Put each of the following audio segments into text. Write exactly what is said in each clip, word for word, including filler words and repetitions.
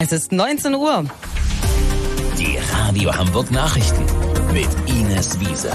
Es ist neunzehn Uhr. Die Radio Hamburg Nachrichten mit Ines Wiese.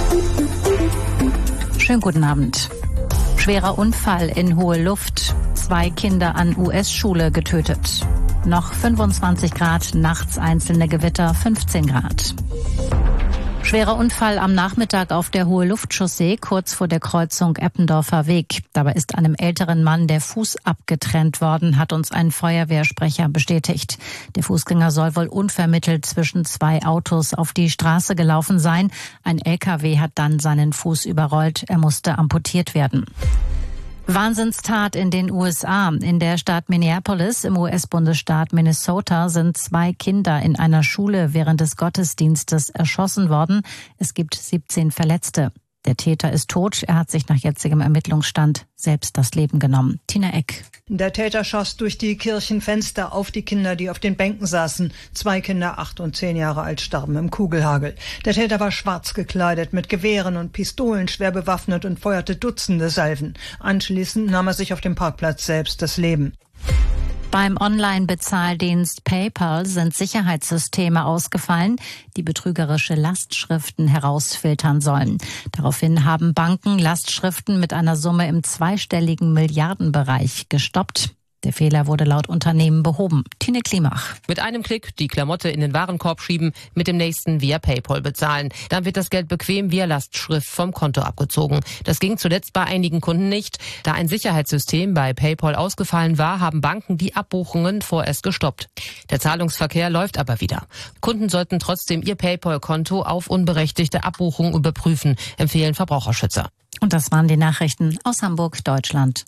Schönen guten Abend. Schwerer Unfall in hohe Luft. Zwei Kinder an U S-Schule getötet. Noch fünfundzwanzig Grad, nachts einzelne Gewitter, fünfzehn Grad. Schwerer Unfall am Nachmittag auf der Hohe-Luft-Chaussee kurz vor der Kreuzung Eppendorfer Weg. Dabei ist einem älteren Mann der Fuß abgetrennt worden, hat uns ein Feuerwehrsprecher bestätigt. Der Fußgänger soll wohl unvermittelt zwischen zwei Autos auf die Straße gelaufen sein. Ein L K W hat dann seinen Fuß überrollt. Er musste amputiert werden. Wahnsinnstat in den U S A. In der Stadt Minneapolis im U S-Bundesstaat Minnesota sind zwei Kinder in einer Schule während des Gottesdienstes erschossen worden. Es gibt siebzehn Verletzte. Der Täter ist tot. Er hat sich nach jetzigem Ermittlungsstand selbst das Leben genommen. Tina Eck. Der Täter schoss durch die Kirchenfenster auf die Kinder, die auf den Bänken saßen. Zwei Kinder, acht und zehn Jahre alt, starben im Kugelhagel. Der Täter war schwarz gekleidet, mit Gewehren und Pistolen schwer bewaffnet und feuerte Dutzende Salven. Anschließend nahm er sich auf dem Parkplatz selbst das Leben. Beim Online-Bezahldienst PayPal sind Sicherheitssysteme ausgefallen, die betrügerische Lastschriften herausfiltern sollen. Daraufhin haben Banken Lastschriften mit einer Summe im zweistelligen Milliardenbereich gestoppt. Der Fehler wurde laut Unternehmen behoben. Tine Klimach. Mit einem Klick die Klamotte in den Warenkorb schieben, mit dem nächsten via PayPal bezahlen. Dann wird das Geld bequem via Lastschrift vom Konto abgezogen. Das ging zuletzt bei einigen Kunden nicht. Da ein Sicherheitssystem bei PayPal ausgefallen war, haben Banken die Abbuchungen vorerst gestoppt. Der Zahlungsverkehr läuft aber wieder. Kunden sollten trotzdem ihr PayPal-Konto auf unberechtigte Abbuchungen überprüfen, empfehlen Verbraucherschützer. Und das waren die Nachrichten aus Hamburg, Deutschland